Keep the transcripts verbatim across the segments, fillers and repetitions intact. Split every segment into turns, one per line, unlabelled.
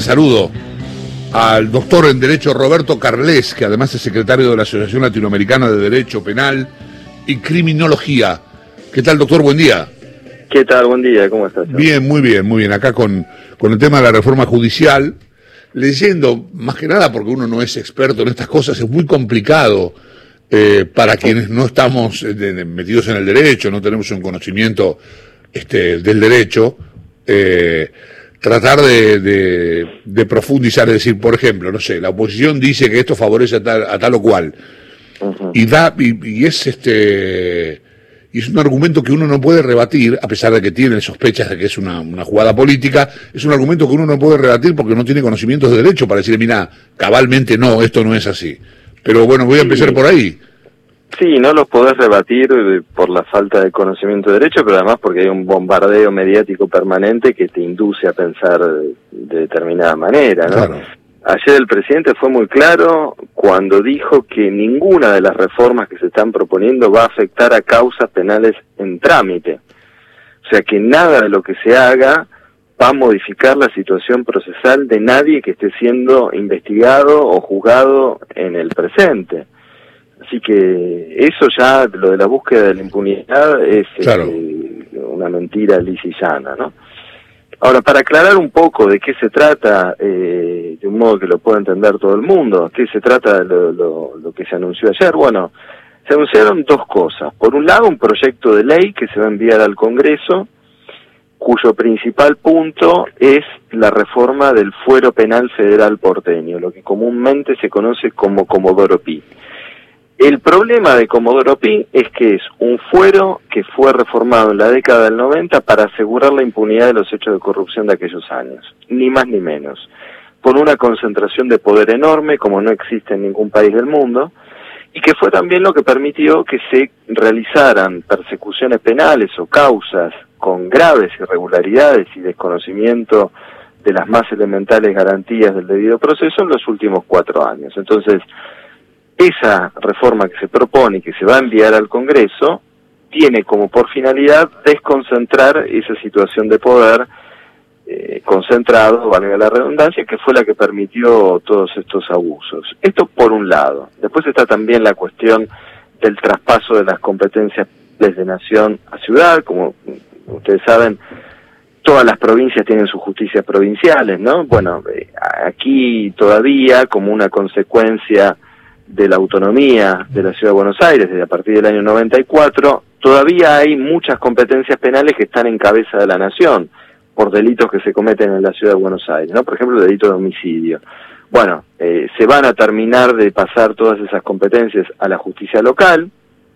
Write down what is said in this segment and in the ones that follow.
saludo al doctor en Derecho Roberto Carles, que además es secretario de la Asociación Latinoamericana de Derecho Penal y Criminología. ¿Qué tal, doctor? Buen día.
¿Qué tal? Buen día, ¿cómo estás?
Bien, muy bien, muy bien. Acá con, con el tema de la reforma judicial, leyendo, más que nada porque uno no es experto en estas cosas, es muy complicado eh, para quienes no estamos eh, de, de, metidos en el derecho, no tenemos un conocimiento este, del derecho, eh, tratar de, de, de profundizar, es decir, por ejemplo, no sé, la oposición dice que esto favorece a tal, a tal o cual, uh-huh. y da y, y es este y es un argumento que uno no puede rebatir, a pesar de que tiene sospechas de que es una, una jugada política, es un argumento que uno no puede rebatir porque no tiene conocimientos de derecho para decir, mira, cabalmente no, esto no es así. Pero bueno, voy a empezar sí. por ahí.
Sí, no los podés rebatir por la falta de conocimiento de derecho, pero además porque hay un bombardeo mediático permanente que te induce a pensar de determinada manera, ¿no? Claro. Ayer el presidente fue muy claro cuando dijo que ninguna de las reformas que se están proponiendo va a afectar a causas penales en trámite. O sea que nada de lo que se haga va a modificar la situación procesal de nadie que esté siendo investigado o juzgado en el presente. Así que eso ya, lo de la búsqueda de la impunidad es claro. este, una mentira lisa y llana, ¿no? Ahora, para aclarar un poco de qué se trata, eh, de un modo que lo pueda entender todo el mundo, qué se trata de lo, lo, lo que se anunció ayer, bueno, se anunciaron dos cosas. Por un lado, un proyecto de ley que se va a enviar al Congreso, cuyo principal punto es la reforma del fuero penal federal porteño, lo que comúnmente se conoce como Comodoro Pi. El problema de Comodoro Pi es que es un fuero que fue reformado en la década del noventa para asegurar la impunidad de los hechos de corrupción de aquellos años, ni más ni menos, con una concentración de poder enorme como no existe en ningún país del mundo, y que fue también lo que permitió que se realizaran persecuciones penales o causas con graves irregularidades y desconocimiento de las más elementales garantías del debido proceso en los últimos cuatro años. Entonces, esa reforma que se propone y que se va a enviar al Congreso tiene como por finalidad desconcentrar esa situación de poder eh, concentrado, valga la redundancia, que fue la que permitió todos estos abusos. Esto por un lado. Después está también la cuestión del traspaso de las competencias desde nación a ciudad. Como ustedes saben, todas las provincias tienen sus justicias provinciales, ¿no? Bueno, eh, aquí todavía, como una consecuencia de la autonomía de la Ciudad de Buenos Aires desde a partir del año noventa y cuatro, todavía hay muchas competencias penales que están en cabeza de la nación por delitos que se cometen en la Ciudad de Buenos Aires, ¿no? Por ejemplo, el delito de homicidio. Bueno, eh, se van a terminar de pasar todas esas competencias a la justicia local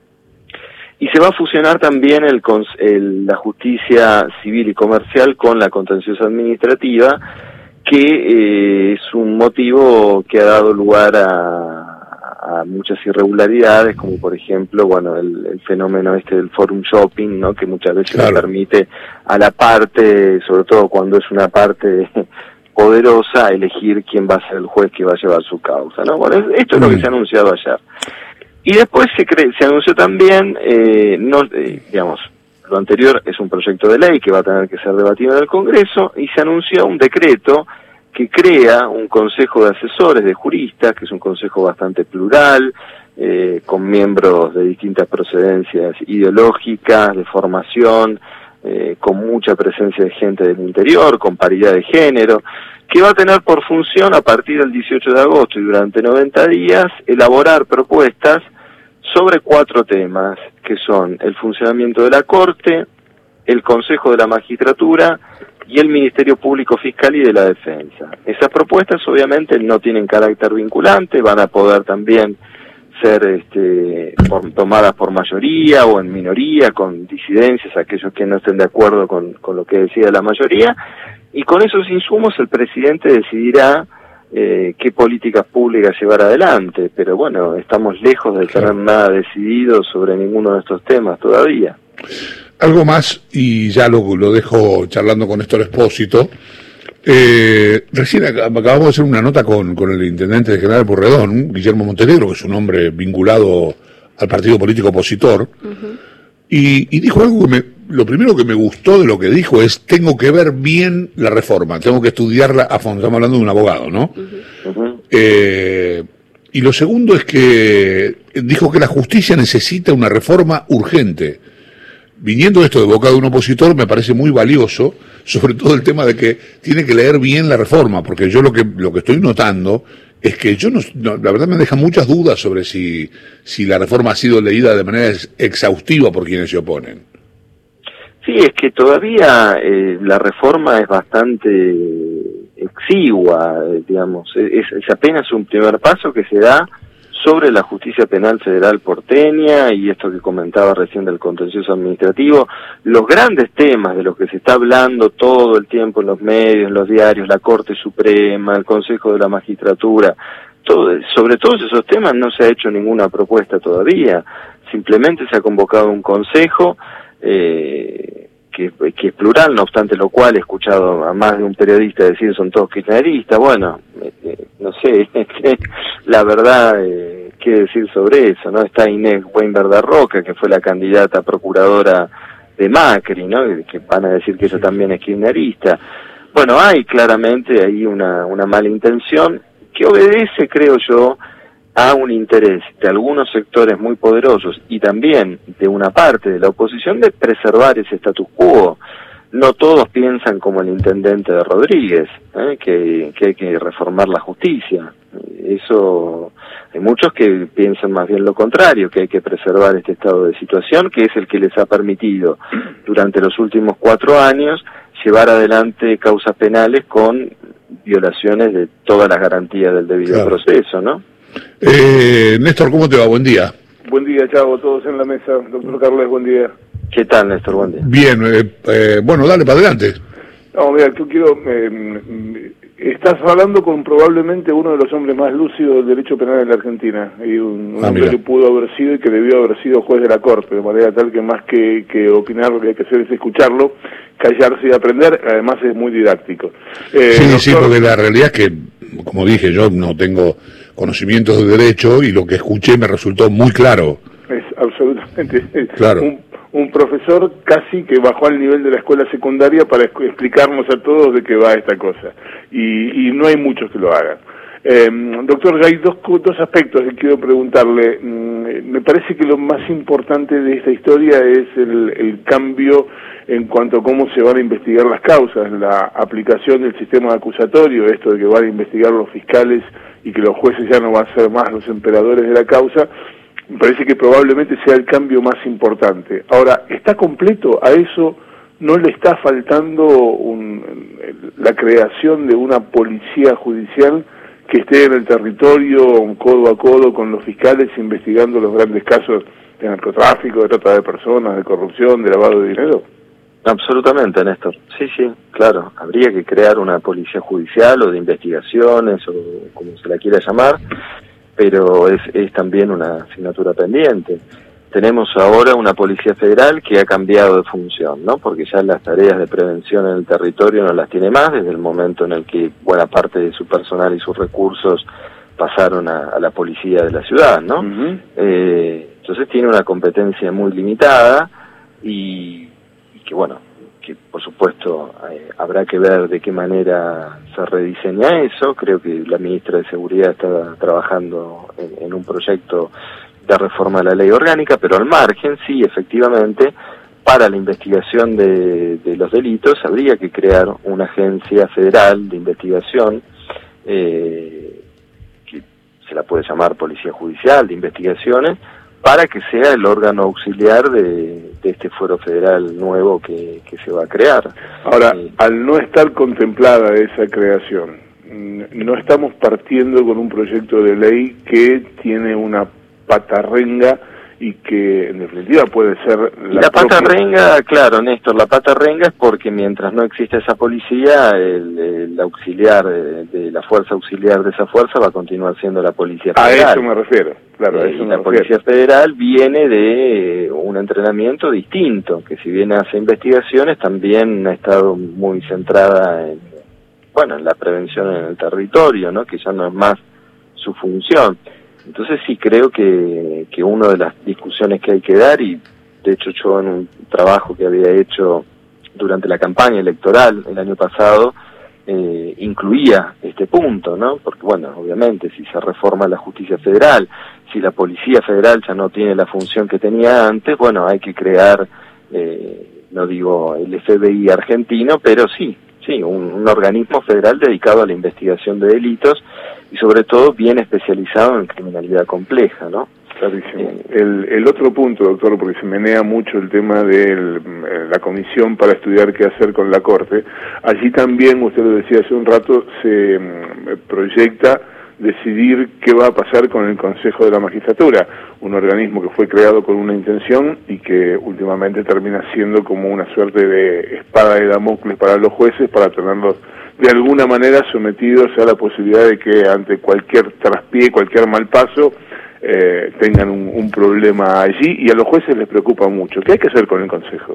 y se va a fusionar también el, el, la justicia civil y comercial con la contenciosa administrativa, que eh, es un motivo que ha dado lugar a a muchas irregularidades, como por ejemplo, bueno, el, el fenómeno este del forum shopping, ¿no? Que muchas veces claro. le permite a la parte, sobre todo cuando es una parte poderosa, elegir quién va a ser el juez que va a llevar su causa, ¿no? Bueno, esto es lo que se ha anunciado ayer. Y después se cree, se anunció también, eh, no, eh, digamos, lo anterior es un proyecto de ley que va a tener que ser debatido en el Congreso, y se anunció un decreto que crea un consejo de asesores, de juristas, que es un consejo bastante plural, eh, con miembros de distintas procedencias ideológicas, de formación, eh, con mucha presencia de gente del interior, con paridad de género, que va a tener por función, a partir del dieciocho de agosto y durante noventa días, elaborar propuestas sobre cuatro temas, que son el funcionamiento de la Corte, el Consejo de la Magistratura y el Ministerio Público Fiscal y de la Defensa. Esas propuestas obviamente no tienen carácter vinculante, van a poder también ser este, por, tomadas por mayoría o en minoría, con disidencias, aquellos que no estén de acuerdo con, con lo que decida la mayoría, y con esos insumos el presidente decidirá eh, qué políticas públicas llevar adelante, pero bueno, estamos lejos de tener nada decidido sobre ninguno de estos temas todavía.
Algo más, y ya lo, lo dejo charlando con Néstor Espósito. Eh, recién acabamos de hacer una nota con, con el intendente de General Pueyrredón, Guillermo Montenegro, que es un hombre vinculado al partido político opositor, uh-huh. y, y dijo algo que me, lo primero que me gustó de lo que dijo es, tengo que ver bien la reforma, tengo que estudiarla a fondo. Estamos hablando de un abogado, ¿no? Uh-huh. Uh-huh. Eh, y lo segundo es que dijo que la justicia necesita una reforma urgente. Viniendo esto de boca de un opositor me parece muy valioso, sobre todo el tema de que tiene que leer bien la reforma, porque yo lo que lo que estoy notando es que yo no, no la verdad me deja muchas dudas sobre si si la reforma ha sido leída de manera ex, exhaustiva por quienes se oponen.
Sí, es que todavía eh, la reforma es bastante exigua, eh, digamos, es, es apenas un primer paso que se da sobre la justicia penal federal porteña y esto que comentaba recién del contencioso administrativo, los grandes temas de los que se está hablando todo el tiempo en los medios, en los diarios, la Corte Suprema, el Consejo de la Magistratura, todo, sobre todos esos temas no se ha hecho ninguna propuesta todavía, simplemente se ha convocado un consejo eh, que, que es plural, no obstante lo cual he escuchado a más de un periodista decir son todos kirchneristas. Bueno, eh, no sé, la verdad, eh, qué decir sobre eso, ¿no? Está Inés Weinberg da Roca, que fue la candidata procuradora de Macri, ¿no? Que van a decir que ella también es kirchnerista. Bueno, hay claramente ahí una, una mala intención que obedece, creo yo, a un interés de algunos sectores muy poderosos y también de una parte de la oposición de preservar ese status quo. No todos piensan como el intendente de Rodríguez, ¿eh? que, que hay que reformar la justicia. Eso, hay muchos que piensan más bien lo contrario, que hay que preservar este estado de situación, que es el que les ha permitido durante los últimos cuatro años llevar adelante causas penales con violaciones de todas las garantías del debido claro. proceso, ¿no?
Eh, Néstor, ¿cómo te va? Buen día.
Buen día, Chavo, todos en la mesa. Doctor Carles, buen día.
¿Qué tal, Néstor? Buen día.
Bien, eh, eh, bueno, dale para adelante.
No, mira, yo quiero... Eh, estás hablando con probablemente uno de los hombres más lúcidos del derecho penal en la Argentina, y un, un ah, hombre mira. que pudo haber sido y que debió haber sido juez de la Corte, de manera tal que más que, que opinar lo que hay que hacer es escucharlo, callarse y aprender, además es muy didáctico.
Eh, sí, doctor... sí, porque la realidad es que, como dije, yo no tengo conocimientos de derecho y lo que escuché me resultó muy claro.
Es absolutamente
claro.
un, un profesor casi que bajó al nivel de la escuela secundaria para explicarnos a todos de qué va esta cosa, y, y no hay muchos que lo hagan. Eh, doctor, hay dos, dos aspectos que quiero preguntarle. Mm, me parece que lo más importante de esta historia es el, el cambio en cuanto a cómo se van a investigar las causas, la aplicación del sistema acusatorio, esto de que van a investigar los fiscales y que los jueces ya no van a ser más los emperadores de la causa. Me parece que probablemente sea el cambio más importante. Ahora, ¿está completo? ¿A eso no le está faltando un, la creación de una policía judicial que esté en el territorio, codo a codo con los fiscales, investigando los grandes casos de narcotráfico, de trata de personas, de corrupción, de lavado de dinero?
Absolutamente, Néstor. Sí, sí, claro. Habría que crear una policía judicial o de investigaciones o como se la quiera llamar, pero es, es también una asignatura pendiente. Tenemos ahora una Policía Federal que ha cambiado de función, ¿no? Porque ya las tareas de prevención en el territorio no las tiene más desde el momento en el que buena parte de su personal y sus recursos pasaron a, a la policía de la ciudad, ¿no? Uh-huh. eh, entonces tiene una competencia muy limitada y, y que, bueno, que por supuesto eh, habrá que ver de qué manera se rediseña eso. Creo que la ministra de Seguridad está trabajando en, en un proyecto de reforma de la ley orgánica, pero al margen, sí, efectivamente, para la investigación de, de los delitos habría que crear una agencia federal de investigación, eh, que se la puede llamar Policía Judicial de Investigaciones, para que sea el órgano auxiliar de, de este fuero federal nuevo que, que se va a crear.
Ahora, eh, al no estar contemplada esa creación, no estamos partiendo con un proyecto de ley que tiene una patarrenga y que en definitiva puede ser la,
la
propia...
patarrenga, claro, Néstor, la patarrenga es porque mientras no exista esa policía, el, el auxiliar de, de la fuerza auxiliar de esa fuerza va a continuar siendo la Policía Federal.
A eso me refiero, claro, a eso
eh, y
me
la
refiero.
Policía Federal viene de un entrenamiento distinto, que si bien hace investigaciones, también ha estado muy centrada en, bueno, en la prevención en el territorio, ¿no? Que ya no es más su función. Entonces sí creo que, que una de las discusiones que hay que dar, y de hecho yo en un trabajo que había hecho durante la campaña electoral el año pasado, eh, incluía este punto, ¿no? Porque bueno, obviamente si se reforma la justicia federal, si la policía federal ya no tiene la función que tenía antes, bueno, hay que crear, eh, no digo el F B I argentino, pero sí, sí, un, un organismo federal dedicado a la investigación de delitos y sobre todo bien especializado en criminalidad compleja, ¿no?
Clarísimo. El, el otro punto, doctor, porque se menea mucho el tema de la comisión para estudiar qué hacer con la Corte, allí también, usted lo decía hace un rato, se mm, proyecta decidir qué va a pasar con el Consejo de la Magistratura, un organismo que fue creado con una intención y que últimamente termina siendo como una suerte de espada de Damocles para los jueces, para tenerlos de alguna manera sometidos a la posibilidad de que ante cualquier traspié, cualquier mal paso, eh, tengan un, un problema allí, y a los jueces les preocupa mucho. ¿Qué hay que hacer con el Consejo?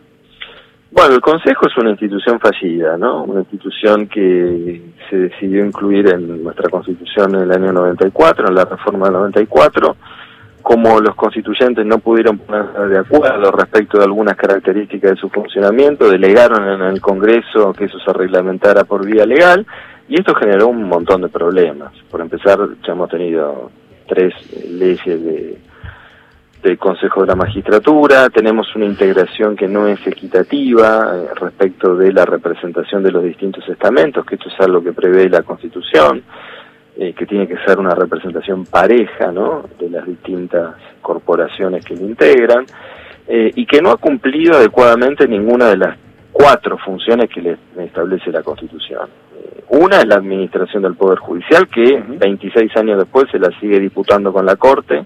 Bueno, el Consejo es una institución fallida, ¿no? Una institución que se decidió incluir en nuestra Constitución en el año noventa y cuatro, en la reforma del noventa y cuatro. Como los constituyentes no pudieron ponerse de acuerdo respecto de algunas características de su funcionamiento, delegaron en el Congreso que eso se reglamentara por vía legal, y esto generó un montón de problemas. Por empezar, ya hemos tenido tres leyes de, del Consejo de la Magistratura, tenemos una integración que no es equitativa eh, respecto de la representación de los distintos estamentos, que esto es algo que prevé la Constitución, eh, que tiene que ser una representación pareja, ¿no?, de las distintas corporaciones que lo integran, eh, y que no ha cumplido adecuadamente ninguna de las cuatro funciones que le establece la Constitución. Eh, una es la administración del Poder Judicial, que veintiséis años después se la sigue disputando con la Corte,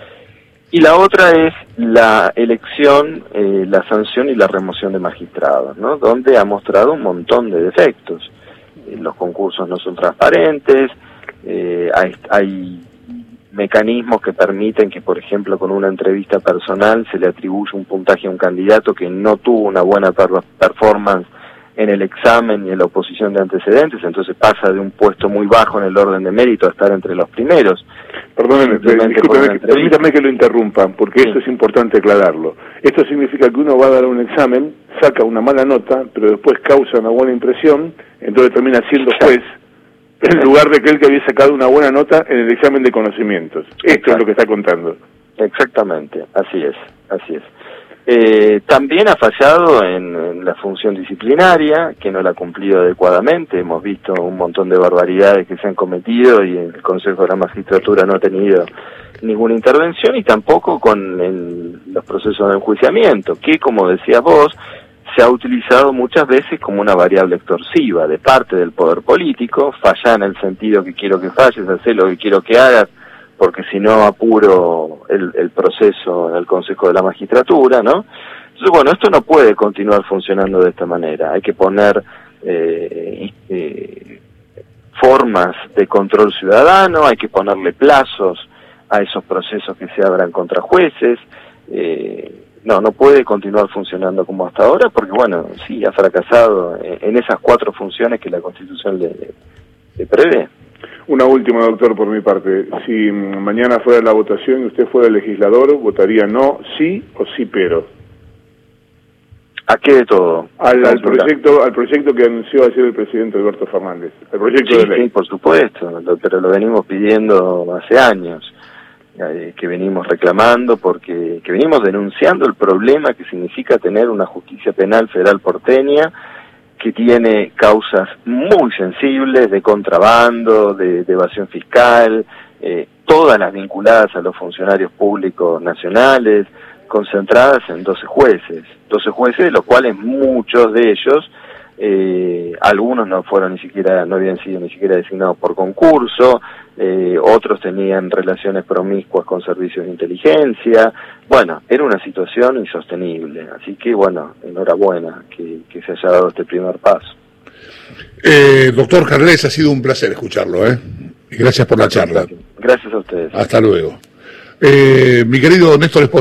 y la otra es la elección, eh, la sanción y la remoción de magistrados, ¿no?, donde ha mostrado un montón de defectos. Eh, los concursos no son transparentes, eh, hay, hay mecanismos que permiten que, por ejemplo, con una entrevista personal se le atribuye un puntaje a un candidato que no tuvo una buena per performance en el examen y en la oposición de antecedentes, entonces pasa de un puesto muy bajo en el orden de mérito a estar entre los primeros.
Perdóneme, discúlpeme, permítame que lo interrumpan, porque sí. Esto es importante aclararlo. Esto significa que uno va a dar un examen, saca una mala nota, pero después causa una buena impresión, entonces termina siendo juez, en lugar de aquel que había sacado una buena nota en el examen de conocimientos. Esto Exacto. es lo que está contando.
Exactamente, así es, así es. Eh, también ha fallado en, en la función disciplinaria, que no la ha cumplido adecuadamente. Hemos visto un montón de barbaridades que se han cometido y el Consejo de la Magistratura no ha tenido ninguna intervención, y tampoco con el, los procesos de enjuiciamiento, que, como decías vos, se ha utilizado muchas veces como una variable extorsiva de parte del poder político. Falla en el sentido que quiero que falles, hacer lo que quiero que hagas, porque si no apuro el, el proceso en el Consejo de la Magistratura, ¿no? Entonces, bueno, esto no puede continuar funcionando de esta manera. Hay que poner eh, eh, formas de control ciudadano, hay que ponerle plazos a esos procesos que se abran contra jueces. Eh, no, no puede continuar funcionando como hasta ahora, porque, bueno, sí, ha fracasado en, en esas cuatro funciones que la Constitución le, le prevé.
Una última, doctor, por mi parte. Si mañana fuera la votación y usted fuera el legislador, ¿votaría no, sí o sí pero?
¿A qué de todo?
Al, al proyecto al proyecto que anunció ayer el presidente Alberto Fernández, el proyecto
sí,
de ley.
Sí, por supuesto, pero lo venimos pidiendo hace años, eh, que venimos reclamando, porque que venimos denunciando el problema que significa tener una justicia penal federal porteña, que tiene causas muy sensibles de contrabando, de, de evasión fiscal, eh, todas las vinculadas a los funcionarios públicos nacionales, concentradas en doce jueces, doce jueces, de los cuales muchos de ellos, eh, algunos no fueron ni siquiera, no habían sido ni siquiera designados por concurso, eh, otros tenían relaciones promiscuas con servicios de inteligencia. Bueno, era una situación insostenible, así que bueno, enhorabuena que, que se haya dado este primer paso.
Eh, doctor Carles, ha sido un placer escucharlo, ¿eh? Y gracias por la charla.
Gracias a ustedes.
Hasta luego. Eh, mi querido Néstor Esposito.